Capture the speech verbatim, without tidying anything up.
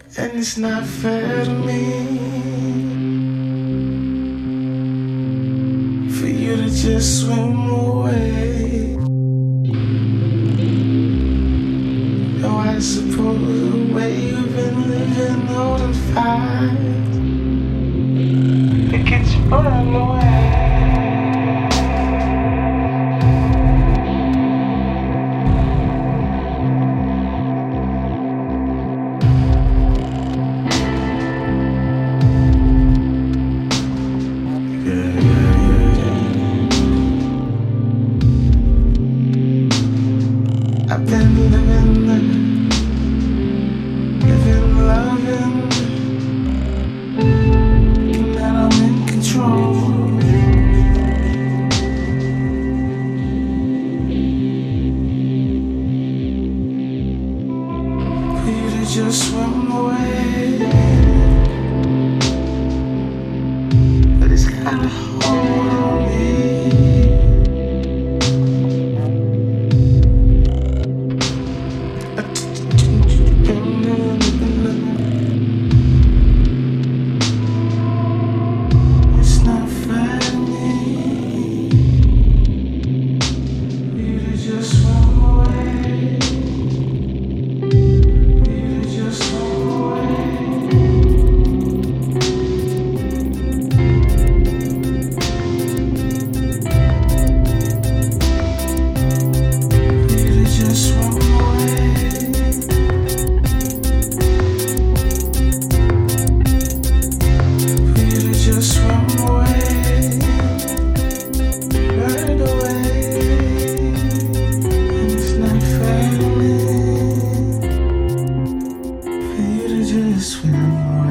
And it's not fair to me for you to just swim away. Oh, I suppose the way you've been living, holding fire, it gets you burned away. I've been living, living, loving, thinking that I'm in control. For you to just swim away, but it's got a hold on me. Just swim away.